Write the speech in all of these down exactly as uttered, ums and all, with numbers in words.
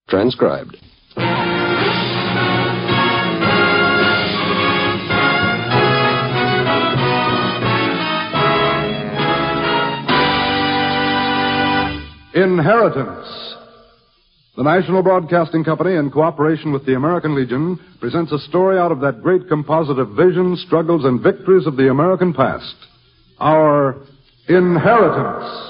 Transcribed. Inheritance. The National Broadcasting Company, in cooperation with the American Legion, presents a story out of that great composite of visions, struggles, and victories of the American past. Our Inheritance.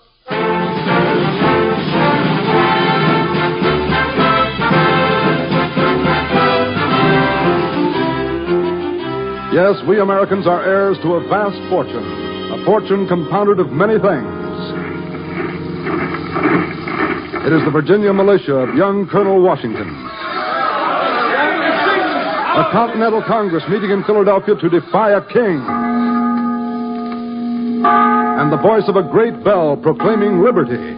Yes, we Americans are heirs to a vast fortune, a fortune compounded of many things. It is the Virginia militia of young Colonel Washington. A Continental Congress meeting in Philadelphia to defy a king. And the voice of a great bell proclaiming liberty.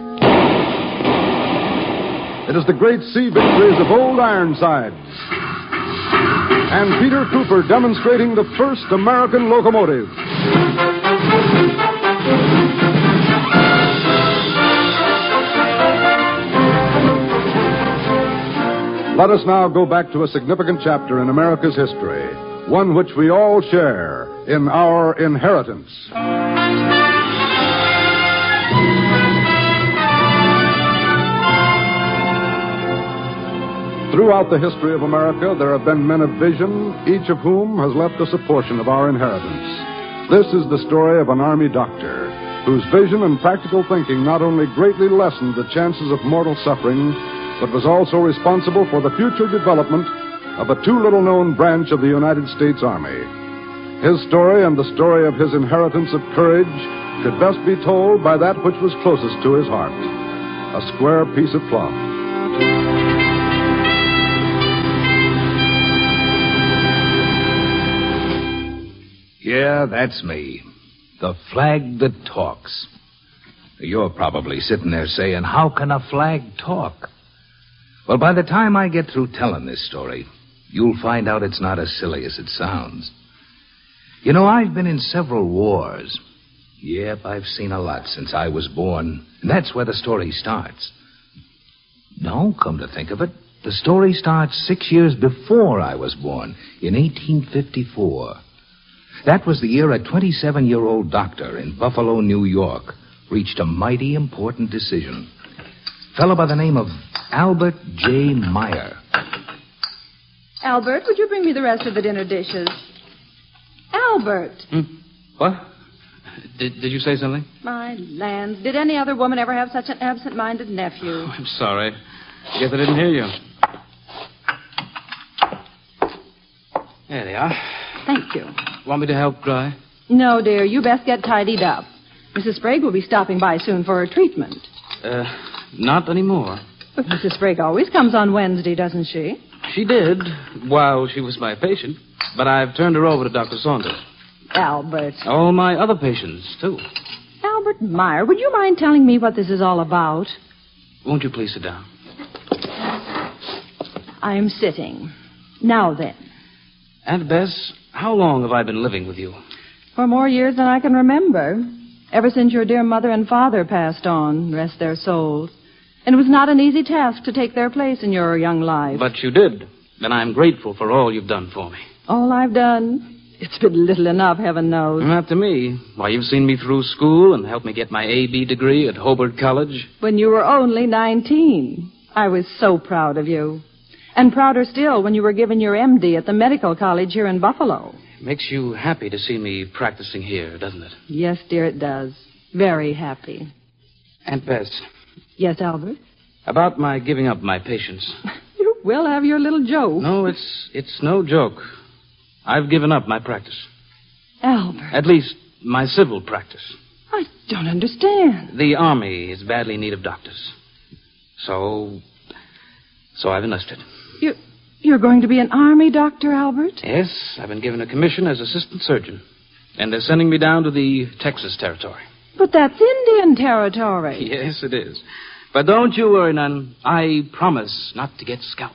It is the great sea victories of Old Ironsides. And Peter Cooper demonstrating the first American locomotive. Let us now go back to a significant chapter in America's history, one which we all share in our inheritance. Throughout the history of America, there have been men of vision, each of whom has left us a portion of our inheritance. This is the story of an Army doctor, whose vision and practical thinking not only greatly lessened the chances of mortal suffering, but was also responsible for the future development of a too-little-known branch of the United States Army. His story and the story of his inheritance of courage could best be told by that which was closest to his heart, a square piece of cloth. Yeah, that's me. The flag that talks. You're probably sitting there saying, how can a flag talk? Well, by the time I get through telling this story, you'll find out it's not as silly as it sounds. You know, I've been in several wars. Yep, I've seen a lot since I was born, and that's where the story starts. No, come to think of it, the story starts six years before I was born, in eighteen fifty-four. That was the year a twenty-seven-year-old doctor in Buffalo, New York, reached a mighty important decision. A fellow by the name of Albert J. Meyer. Albert, would you bring me the rest of the dinner dishes? Albert. Hmm? What? Did, did you say something? My land. Did any other woman ever have such an absent-minded nephew? Oh, I'm sorry. I guess I didn't hear you. There they are. Thank you. Want me to help dry? No, dear. You best get tidied up. Missus Sprague will be stopping by soon for her treatment. Uh, not anymore. But Missus Sprague always comes on Wednesday, doesn't she? She did, while she was my patient. But I've turned her over to Doctor Saunders. Albert. All my other patients, too. Albert Meyer, would you mind telling me what this is all about? Won't you please sit down? I'm sitting. Now then. Aunt Bess, how long have I been living with you? For more years than I can remember. Ever since your dear mother and father passed on, rest their souls. And it was not an easy task to take their place in your young life. But you did. And I'm grateful for all you've done for me. All I've done? It's been little enough, heaven knows. Not to me. Why, you've seen me through school and helped me get my A B degree at Hobart College. When you were only nineteen. I was so proud of you. And prouder still when you were given your M D at the medical college here in Buffalo. It makes you happy to see me practicing here, doesn't it? Yes, dear, it does. Very happy. Aunt Bess. Yes, Albert? About my giving up my patients. You will have your little joke. No, it's it's no joke. I've given up my practice. Albert. At least, my civil practice. I don't understand. The Army is badly in need of doctors. So, so I've enlisted. You, you're going to be an Army doctor, Albert? Yes, I've been given a commission as assistant surgeon. And they're sending me down to the Texas territory. But that's Indian territory. Yes, it is. But don't you worry none. I promise not to get scalped.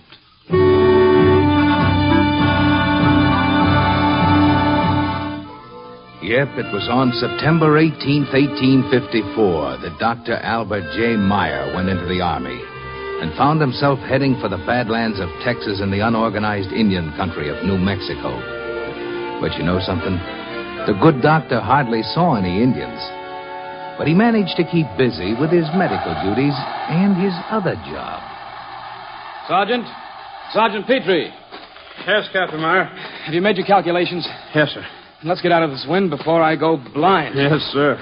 Yep, it was on September eighteenth, eighteen fifty-four, that Doctor Albert J. Meyer went into the Army. and found himself heading for the badlands of Texas and the unorganized Indian country of New Mexico. But you know something? The good doctor hardly saw any Indians. But he managed to keep busy with his medical duties and his other job. Sergeant? Sergeant Petrie. Yes, Captain Meyer. Have you made your calculations? Yes, sir. Let's get out of this wind before I go blind. Yes, sir.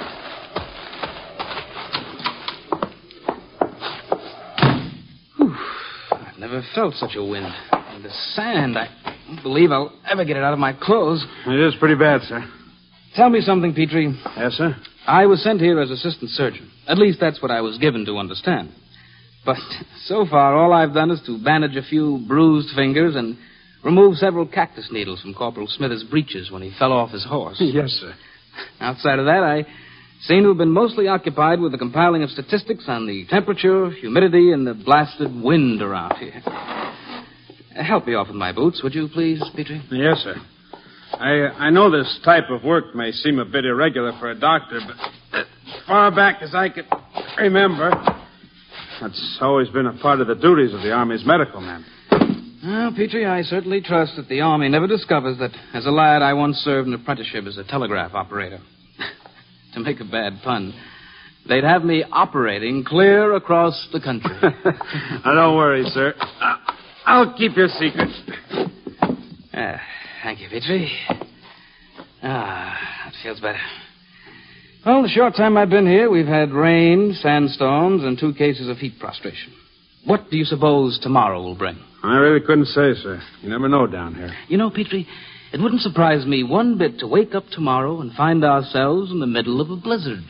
Whew. I've never felt such a wind. And the sand, I don't believe I'll ever get it out of my clothes. It is pretty bad, sir. Tell me something, Petrie. Yes, sir. I was sent here as assistant surgeon. At least that's what I was given to understand. But so far, all I've done is to bandage a few bruised fingers and remove several cactus needles from Corporal Smithers' breeches when he fell off his horse. Yes, sir. Outside of that, I seem to have been mostly occupied with the compiling of statistics on the temperature, humidity, and the blasted wind around here. Uh, help me off with my boots, would you, please, Petrie? Yes, sir. I I know this type of work may seem a bit irregular for a doctor, but as far back as I can remember, that's always been a part of the duties of the Army's medical men. Well, Petrie, I certainly trust that the Army never discovers that, as a lad, I once served an apprenticeship as a telegraph operator. To make a bad pun, they'd have me operating clear across the country. Now, don't worry, sir. I'll keep your secret. Uh, thank you, Petrie. Ah, that feels better. Well, the short time I've been here, we've had rain, sandstorms, and two cases of heat prostration. What do you suppose tomorrow will bring? I really couldn't say, sir. You never know down here. You know, Petrie, it wouldn't surprise me one bit to wake up tomorrow and find ourselves in the middle of a blizzard.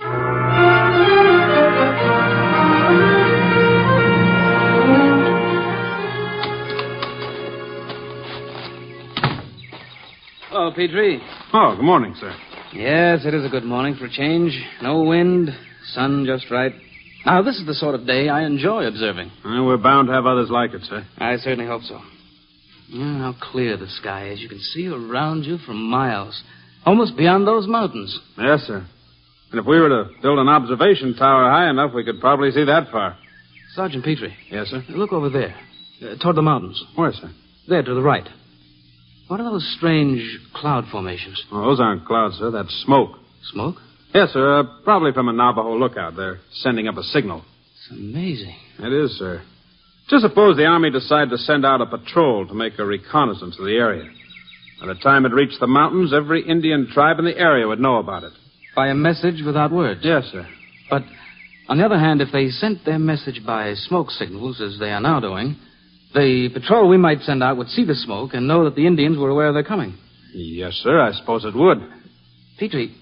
Hello, Petrie. Oh, good morning, sir. Yes, it is a good morning for a change. No wind, sun just right. Now, this is the sort of day I enjoy observing. Uh, we're bound to have others like it, sir. I certainly hope so. Yeah, how clear the sky is. You can see around you for miles, almost beyond those mountains. Yes, sir. And if we were to build an observation tower high enough, we could probably see that far. Sergeant Petrie. Yes, sir? Look over there, uh, toward the mountains. Where, sir? There, to the right. What are those strange cloud formations? Oh, those aren't clouds, sir. That's smoke. Smoke? Yes, sir. Uh, probably from a Navajo lookout. They're sending up a signal. It's amazing. It is, sir. Just suppose the Army decided to send out a patrol to make a reconnaissance of the area. By the time it reached the mountains, every Indian tribe in the area would know about it. By a message without words? Yes, sir. But, on the other hand, if they sent their message by smoke signals, as they are now doing, the patrol we might send out would see the smoke and know that the Indians were aware they're coming. Yes, sir. I suppose it would. Petrie,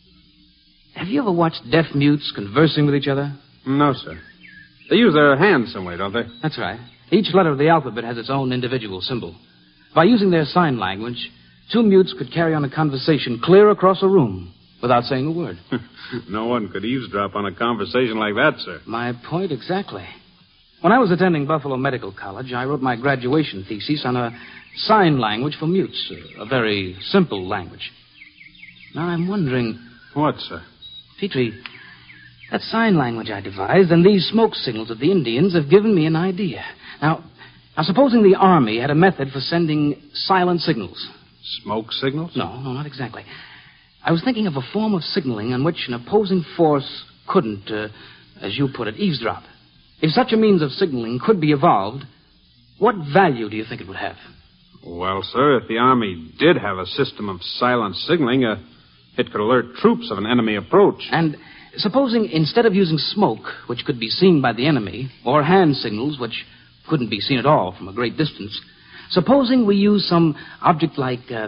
have you ever watched deaf mutes conversing with each other? No, sir. They use their hands some way, don't they? That's right. Each letter of the alphabet has its own individual symbol. By using their sign language, two mutes could carry on a conversation clear across a room without saying a word. No one could eavesdrop on a conversation like that, sir. My point exactly. When I was attending Buffalo Medical College, I wrote my graduation thesis on a sign language for mutes, a very simple language. Now I'm wondering... What, sir? Petrie, that sign language I devised and these smoke signals of the Indians have given me an idea. Now, now supposing the Army had a method for sending silent signals. Smoke signals? No, no, not exactly. I was thinking of a form of signaling on which an opposing force couldn't, uh, as you put it, eavesdrop. If such a means of signaling could be evolved, what value do you think it would have? Well, sir, if the Army did have a system of silent signaling, uh, it could alert troops of an enemy approach. And supposing instead of using smoke, which could be seen by the enemy, or hand signals, which couldn't be seen at all from a great distance, supposing we use some object like, uh,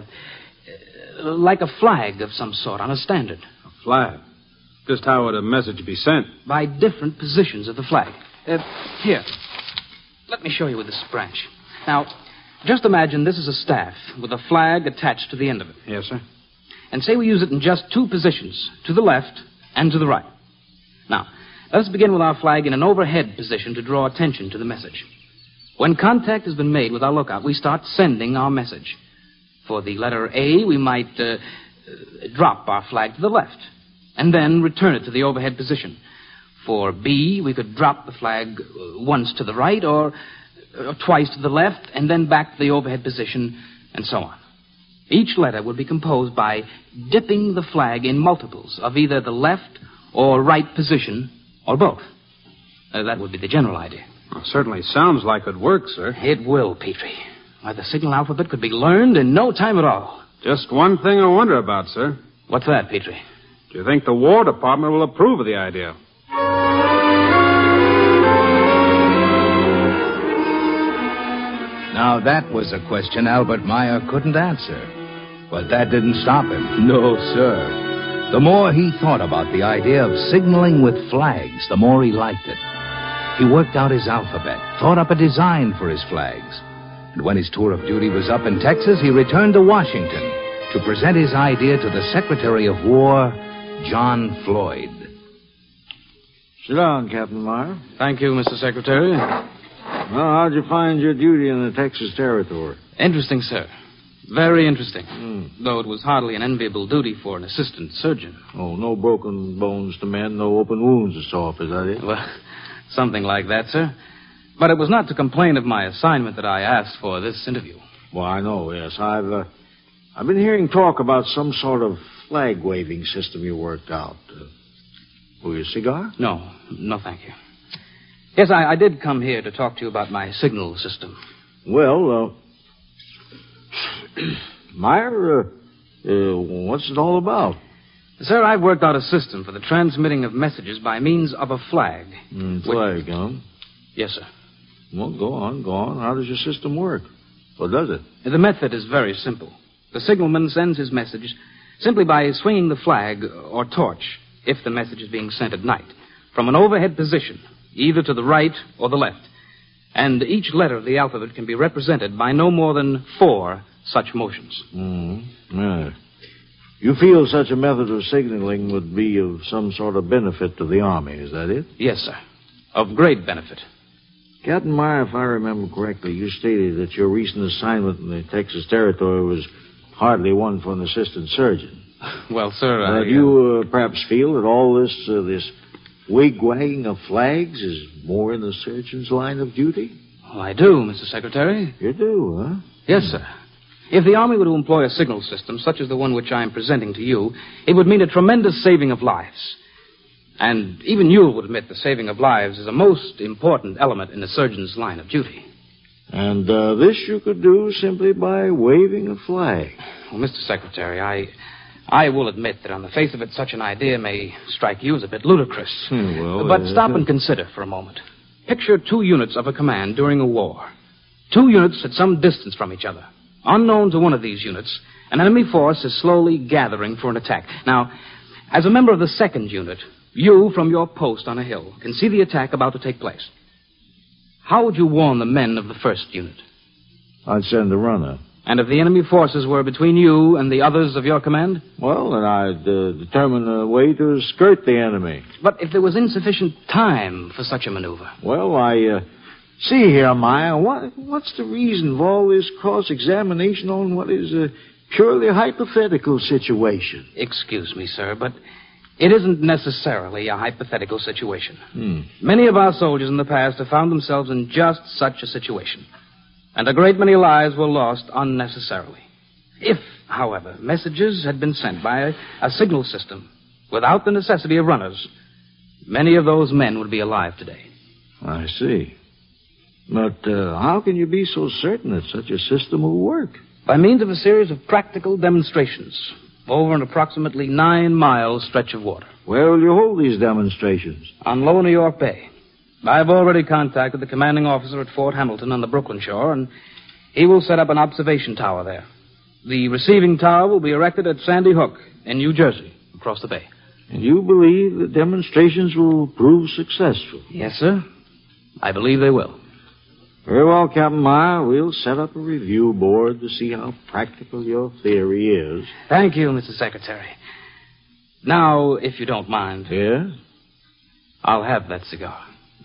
uh, like a flag of some sort on a standard. A flag? Just how would a message be sent? By different positions of the flag. Uh, here, let me show you with this branch. Now, just imagine this is a staff with a flag attached to the end of it. Yes, sir. And say we use it in just two positions, to the left and to the right. Now, let's begin with our flag in an overhead position to draw attention to the message. When contact has been made with our lookout, we start sending our message. For the letter A, we might uh, uh, drop our flag to the left and then return it to the overhead position. For B, we could drop the flag once to the right or, or twice to the left and then back to the overhead position and so on. Each letter would be composed by dipping the flag in multiples of either the left or right position or both. Uh, that would be the general idea. Well, certainly sounds like it'd work, sir. It will, Petrie. Why, the signal alphabet could be learned in no time at all. Just one thing I wonder about, sir. What's that, Petrie? Do you think the War Department will approve of the idea? Now, that was a question Albert Meyer couldn't answer. But that didn't stop him. No, sir. The more he thought about the idea of signaling with flags, the more he liked it. He worked out his alphabet, thought up a design for his flags. And when his tour of duty was up in Texas, he returned to Washington to present his idea to the Secretary of War, John Floyd. Sit down, Captain Meyer. Thank you, Mister Secretary. Well, how'd you find your duty in the Texas Territory? Interesting, sir. Very interesting. Mm. Though it was hardly an enviable duty for an assistant surgeon. Oh, no broken bones to mend, no open wounds to sew up, is that it? Well, something like that, sir. But it was not to complain of my assignment that I asked for this interview. Well, I know, yes. I've, uh, I've been hearing talk about some sort of flag-waving system you worked out. Uh, for your cigar? No, no, thank you. Yes, I, I did come here to talk to you about my signal system. Well, uh... Meyer, uh, uh, what's it all about? Sir, I've worked out a system for the transmitting of messages by means of a flag. Mm, flag, which... huh? Yes, sir. Well, go on, go on. How does your system work? What does it? The method is very simple. The signalman sends his message simply by swinging the flag or torch, if the message is being sent at night, from an overhead position, either to the right or the left. And each letter of the alphabet can be represented by no more than four such motions. Mm-hmm. Yeah. You feel such a method of signaling would be of some sort of benefit to the Army, is that it? Yes, sir. Of great benefit. Captain Meyer, if I remember correctly, you stated that your recent assignment in the Texas Territory was hardly one for an assistant surgeon. Well, sir, uh, I... Do you uh, perhaps feel that all this, uh, this wig-wagging of flags is more in the surgeon's line of duty? Well, I do, Mister Secretary. You do, huh? Yes, sir. If the Army were to employ a signal system such as the one which I am presenting to you, it would mean a tremendous saving of lives. And even you would admit the saving of lives is a most important element in a surgeon's line of duty. And uh, this you could do simply by waving a flag. Well, Mister Secretary, I... I will admit that on the face of it, such an idea may strike you as a bit ludicrous. Hmm, well, but uh, stop and consider for a moment. Picture two units of a command during a war. Two units at some distance from each other. Unknown to one of these units, an enemy force is slowly gathering for an attack. Now, as a member of the second unit, you, from your post on a hill, can see the attack about to take place. How would you warn the men of the first unit? I'd send a runner. And if the enemy forces were between you and the others of your command? Well, then I'd uh, determine a way to skirt the enemy. But if there was insufficient time for such a maneuver? Well, I... Uh, see here, Meyer, what, what's the reason of all this cross-examination on what is a purely hypothetical situation? Excuse me, sir, but it isn't necessarily a hypothetical situation. Hmm. Many of our soldiers in the past have found themselves in just such a situation. And a great many lives were lost unnecessarily. If, however, messages had been sent by a, a signal system without the necessity of runners, many of those men would be alive today. I see. But uh, how can you be so certain that such a system will work? By means of a series of practical demonstrations over an approximately nine-mile stretch of water. Where will you hold these demonstrations? On Lower New York Bay. I've already contacted the commanding officer at Fort Hamilton on the Brooklyn shore, and he will set up an observation tower there. The receiving tower will be erected at Sandy Hook in New Jersey, across the bay. And you believe the demonstrations will prove successful? Yes, sir. I believe they will. Very well, Captain Meyer. We'll set up a review board to see how practical your theory is. Thank you, Mister Secretary. Now, if you don't mind. Yes? I'll have that cigar.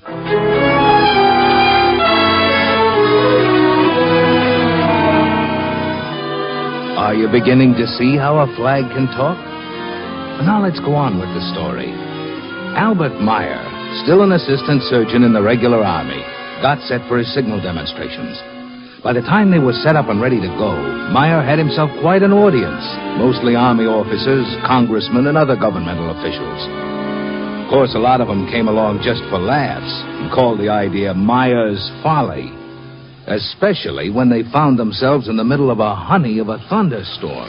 Are you beginning to see how a flag can talk? Now let's go on with the story. Albert Meyer, still an assistant surgeon in the regular army, got set for his signal demonstrations. By the time they were set up and ready to go, Meyer had himself quite an audience, mostly army officers, congressmen, and other governmental officials. Of course, a lot of them came along just for laughs and called the idea Meyer's Folly, especially when they found themselves in the middle of a honey of a thunderstorm.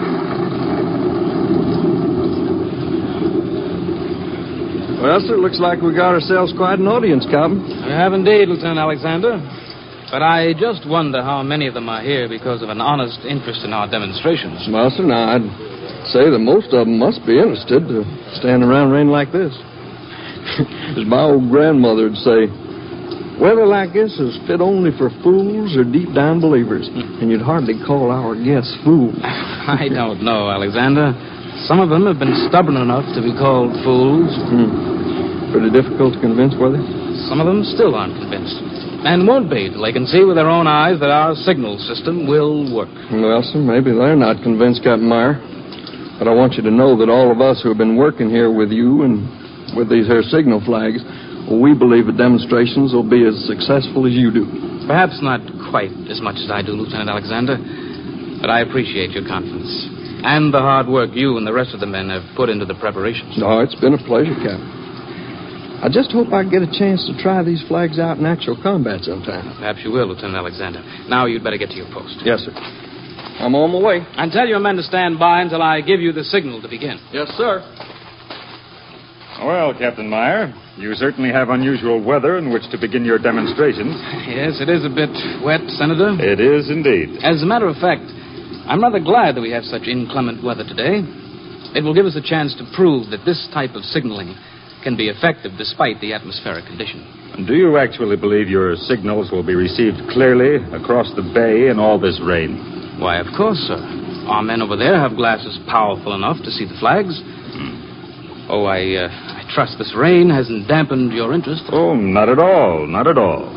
Well, sir, looks like we got ourselves quite an audience, Captain. We have indeed, Lieutenant Alexander. But I just wonder how many of them are here because of an honest interest in our demonstrations. Well, sir, now, I'd say that most of them must be interested to stand around rain like this. As my old grandmother would say, weather like this is fit only for fools or deep-down believers. And you'd hardly call our guests fools. I don't know, Alexander. Some of them have been stubborn enough to be called fools. Hmm. Pretty difficult to convince, were they? Some of them still aren't convinced. And won't be till they can see with their own eyes that our signal system will work. Well, sir, maybe they're not convinced, Captain Meyer. But I want you to know that all of us who have been working here with you and with these here signal flags, well, we believe the demonstrations will be as successful as you do. Perhaps not quite as much as I do, Lieutenant Alexander, but I appreciate your confidence and the hard work you and the rest of the men have put into the preparations. No, it's been a pleasure, Captain. I just hope I get a chance to try these flags out in actual combat sometime. Perhaps you will, Lieutenant Alexander. Now you'd better get to your post. Yes, sir. I'm on my way. And tell your men to stand by until I give you the signal to begin. Yes, sir. Well, Captain Meyer, you certainly have unusual weather in which to begin your demonstrations. Yes, it is a bit wet, Senator. It is indeed. As a matter of fact, I'm rather glad that we have such inclement weather today. It will give us a chance to prove that this type of signaling can be effective despite the atmospheric condition. And do you actually believe your signals will be received clearly across the bay in all this rain? Why, of course, sir. Our men over there have glasses powerful enough to see the flags. Hmm. Oh, I, uh, I trust this rain hasn't dampened your interest. Oh, not at all, not at all.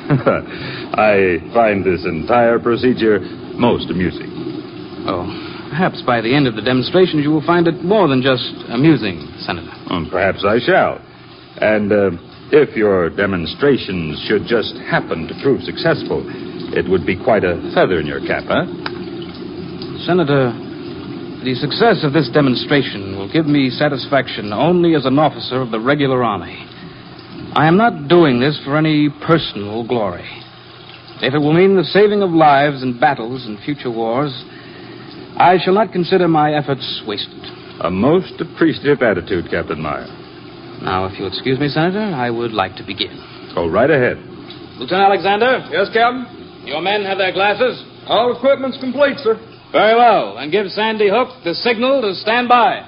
I find this entire procedure most amusing. Oh, perhaps by the end of the demonstrations you will find it more than just amusing, Senator. Um, perhaps I shall. And uh, if your demonstrations should just happen to prove successful, it would be quite a feather in your cap, huh? Senator, the success of this demonstration will give me satisfaction only as an officer of the regular army. I am not doing this for any personal glory. If it will mean the saving of lives in battles and future wars, I shall not consider my efforts wasted. A most appreciative attitude, Captain Meyer. Now, if you'll excuse me, Senator, I would like to begin. Go right ahead. Lieutenant Alexander? Yes, Captain? Your men have their glasses? All equipment's complete, sir. Very well. Then give Sandy Hook the signal to stand by.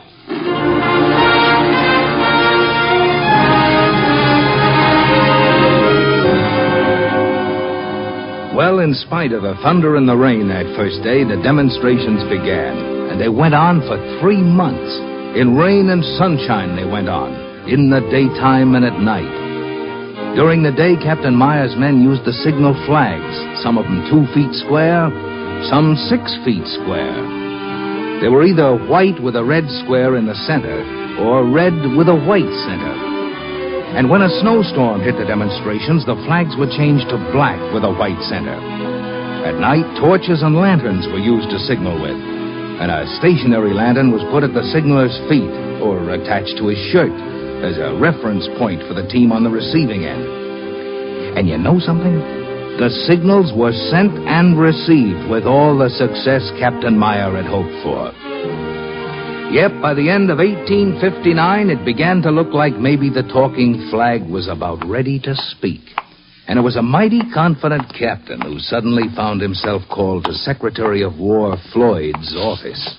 Well, in spite of the thunder and the rain that first day, the demonstrations began. And they went on for three months. In rain and sunshine they went on, in the daytime and at night. During the day, Captain Meyer's men used the signal flags, some of them two feet square, some six feet square. They were either white with a red square in the center, or red with a white center. And when a snowstorm hit the demonstrations, the flags would change to black with a white center. At night, torches and lanterns were used to signal with. And a stationary lantern was put at the signaler's feet or attached to his shirt as a reference point for the team on the receiving end. And you know something? The signals were sent and received with all the success Captain Meyer had hoped for. Yep, by the end of eighteen fifty-nine, it began to look like maybe the talking flag was about ready to speak. And it was a mighty confident captain who suddenly found himself called to Secretary of War Floyd's office.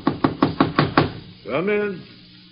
Come in.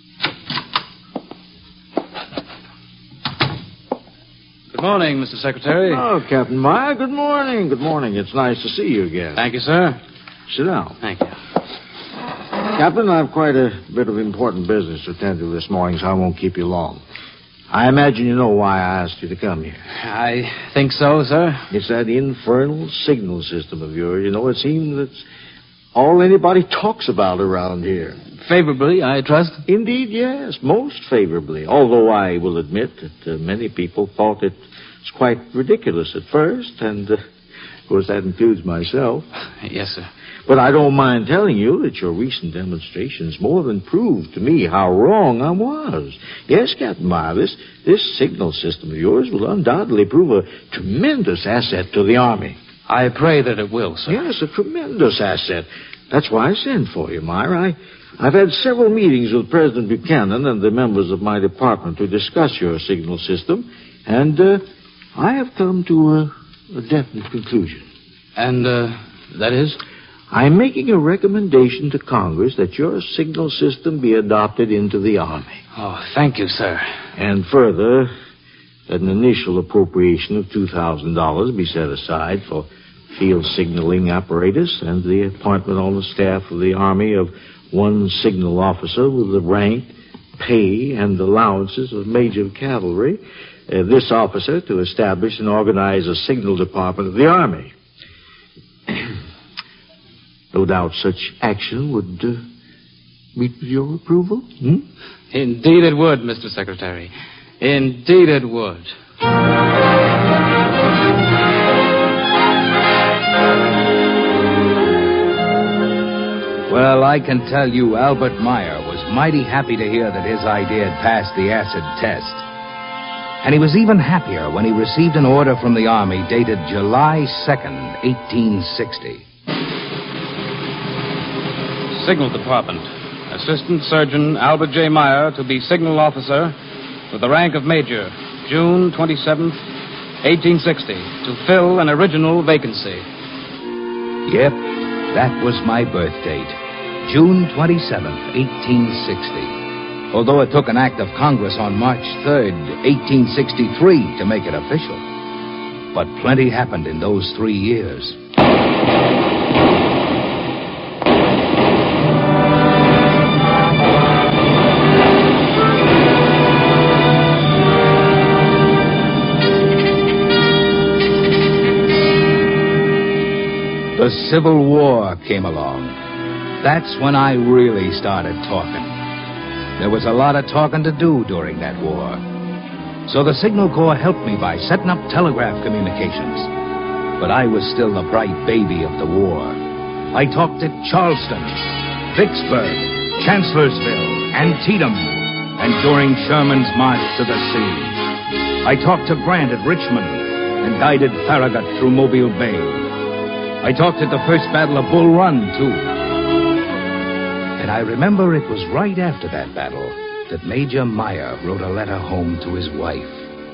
Good morning, Mister Secretary. Oh, Captain Meyer, good morning. Good morning. It's nice to see you again. Thank you, sir. Sit down. Thank you. Captain, I have quite a bit of important business to attend to this morning, so I won't keep you long. I imagine you know why I asked you to come here. I think so, sir. It's that infernal signal system of yours. You know, it seems that's all anybody talks about around here. favorably, I trust? Indeed, yes, most favorably. Although I will admit that uh, many people thought it was quite ridiculous at first, and, uh, of course, that includes myself. Yes, sir. But I don't mind telling you that your recent demonstrations more than proved to me how wrong I was. Yes, Captain Meyer, this, this signal system of yours will undoubtedly prove a tremendous asset to the Army. I pray that it will, sir. Yes, a tremendous asset. That's why I sent for you, Meyer. I, I've had several meetings with President Buchanan and the members of my department to discuss your signal system, and uh, I have come to a, a definite conclusion. And, uh, that is? I'm making a recommendation to Congress that your signal system be adopted into the Army. Oh, thank you, sir. And further, that an initial appropriation of two thousand dollars be set aside for field signaling apparatus and the appointment on the staff of the Army of one signal officer with the rank, pay, and allowances of Major of Cavalry. Uh, this officer to establish and organize a signal department of the Army. No doubt such action would uh, meet with your approval. Hmm? Indeed it would, Mister Secretary. Indeed it would. Well, I can tell you Albert Meyer was mighty happy to hear that his idea had passed the acid test. And he was even happier when he received an order from the Army dated July second, eighteen sixty. Signal Department. Assistant Surgeon Albert J. Meyer to be Signal Officer with the rank of Major, June twenty-seventh, eighteen sixty, to fill an original vacancy. Yep, that was my birth date, June twenty-seventh, eighteen sixty. Although it took an act of Congress on March third, eighteen sixty-three to make it official. But plenty happened in those three years. The Civil War came along. That's when I really started talking. There was a lot of talking to do during that war. So the Signal Corps helped me by setting up telegraph communications. But I was still the bright baby of the war. I talked at Charleston, Vicksburg, Chancellorsville, Antietam, and during Sherman's march to the sea. I talked to Grant at Richmond and guided Farragut through Mobile Bay. I talked at the first battle of Bull Run, too. And I remember it was right after that battle that Major Meyer wrote a letter home to his wife.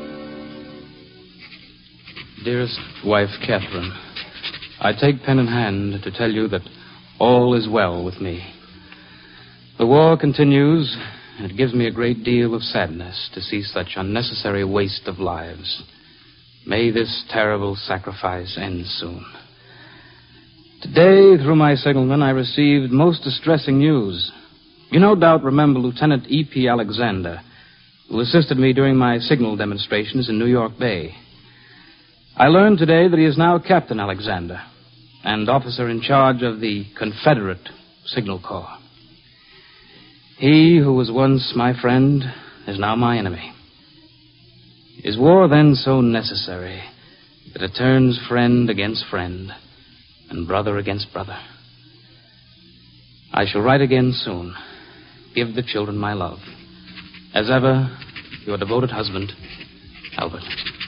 Dearest wife, Catherine, I take pen in hand to tell you that all is well with me. The war continues, and it gives me a great deal of sadness to see such unnecessary waste of lives. May this terrible sacrifice end soon. Today, through my signalman, I received most distressing news. You no doubt remember Lieutenant E P Alexander, who assisted me during my signal demonstrations in New York Bay. I learned today that he is now Captain Alexander and officer in charge of the Confederate Signal Corps. He who was once my friend is now my enemy. Is war then so necessary that it turns friend against friend and brother against brother? I shall write again soon. Give the children my love. As ever, your devoted husband, Albert.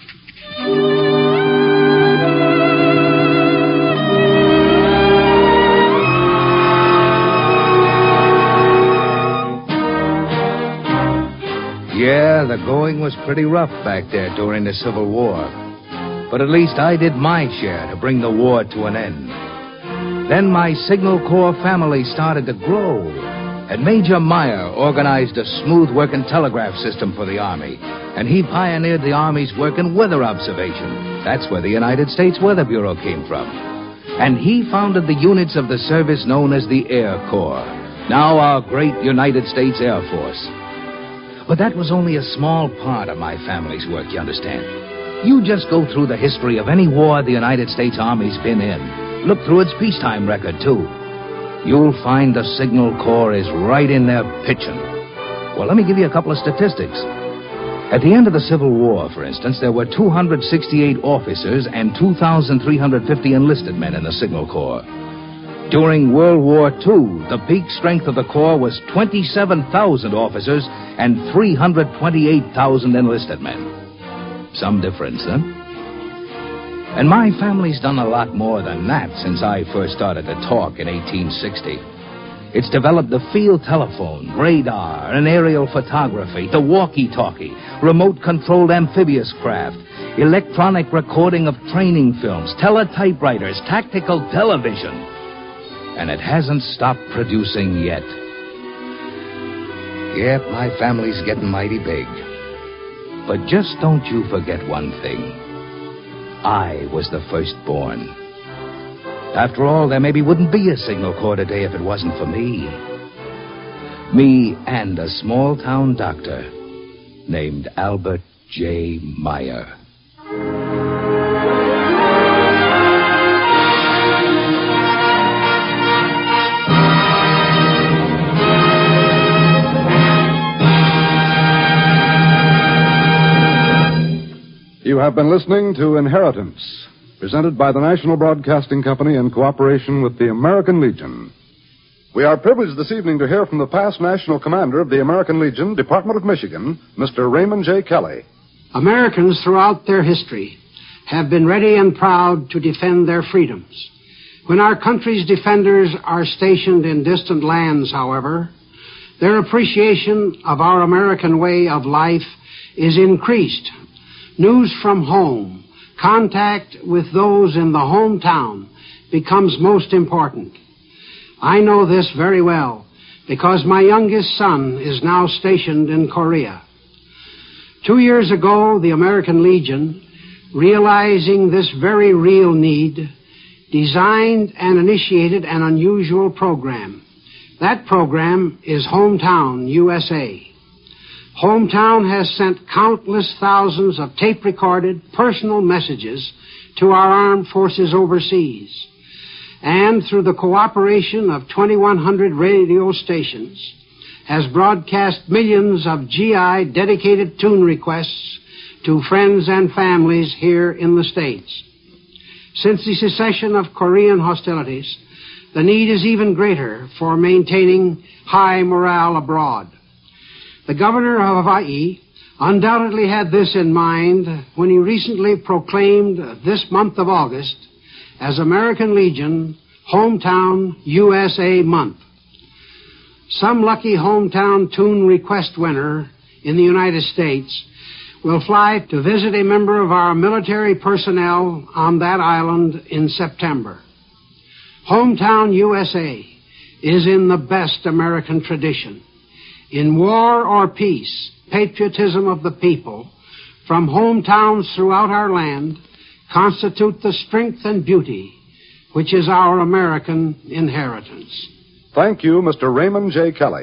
Yeah, the going was pretty rough back there during the Civil War. But at least I did my share to bring the war to an end. Then my Signal Corps family started to grow, and Major Meyer organized a smooth-working telegraph system for the Army, and he pioneered the Army's work in weather observation. That's where the United States Weather Bureau came from. And he founded the units of the service known as the Air Corps, now our great United States Air Force. But that was only a small part of my family's work, you understand. You just go through the history of any war the United States Army's been in. Look through its peacetime record, too. you'll find the Signal Corps is right in there pitching. Well, let me give you a couple of statistics. At the end of the Civil War, for instance, there were two hundred sixty-eight officers and two thousand three hundred fifty enlisted men in the Signal Corps. During World War Two, the peak strength of the Corps was twenty-seven thousand officers and three hundred twenty-eight thousand enlisted men. Some difference, huh? And my family's done a lot more than that since I first started to talk in eighteen sixty. It's developed the field telephone, radar, and aerial photography, the walkie-talkie, remote-controlled amphibious craft, electronic recording of training films, teletypewriters, tactical television. And it hasn't stopped producing yet. Yep, my family's getting mighty big. But just don't you forget one thing. I was the firstborn. After all, there maybe wouldn't be a Signal Corps today if it wasn't for me. Me and a small-town doctor named Albert J. Meyer. You have been listening to Inheritance, presented by the National Broadcasting Company in cooperation with the American Legion. We are privileged this evening to hear from the past National Commander of the American Legion, Department of Michigan, Mister Raymond J. Kelly. Americans throughout their history have been ready and proud to defend their freedoms. When our country's defenders are stationed in distant lands, however, their appreciation of our American way of life is increased. News from home, contact with those in the hometown becomes most important. I know this very well because my youngest son is now stationed in Korea. Two years ago, the American Legion, realizing this very real need, designed and initiated an unusual program. That program is Hometown U S A. Hometown has sent countless thousands of tape-recorded personal messages to our armed forces overseas. And through the cooperation of twenty-one hundred radio stations, has broadcast millions of G I dedicated tune requests to friends and families here in the States. Since the cessation of Korean hostilities, the need is even greater for maintaining high morale abroad. The governor of Hawaii undoubtedly had this in mind when he recently proclaimed this month of August as American Legion Hometown U S A Month. Some lucky hometown tune request winner in the United States will fly to visit a member of our military personnel on that island in September. Hometown U S A is in the best American tradition. In war or peace, patriotism of the people from hometowns throughout our land constitute the strength and beauty which is our American inheritance. Thank you, Mister Raymond J. Kelly.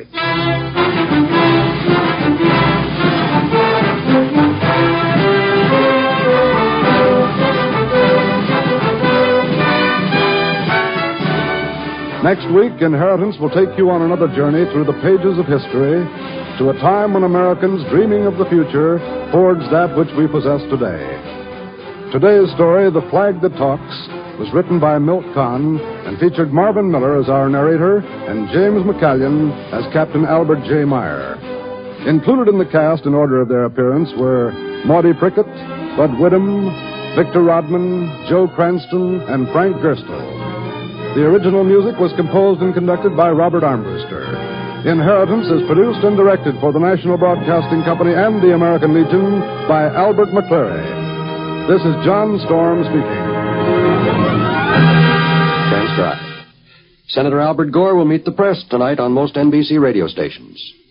Next week, Inheritance will take you on another journey through the pages of history to a time when Americans, dreaming of the future, forged that which we possess today. Today's story, The Flag That Talks, was written by Milt Kahn and featured Marvin Miller as our narrator and James McCallion as Captain Albert J. Meyer. Included in the cast in order of their appearance were Maudie Prickett, Bud Whittam, Victor Rodman, Joe Cranston, and Frank Gerstle. The original music was composed and conducted by Robert Armbruster. Inheritance is produced and directed for the National Broadcasting Company and the American Legion by Albert McCleary. This is John Storm speaking. Transcribed. Senator Albert Gore will meet the press tonight on most N B C radio stations.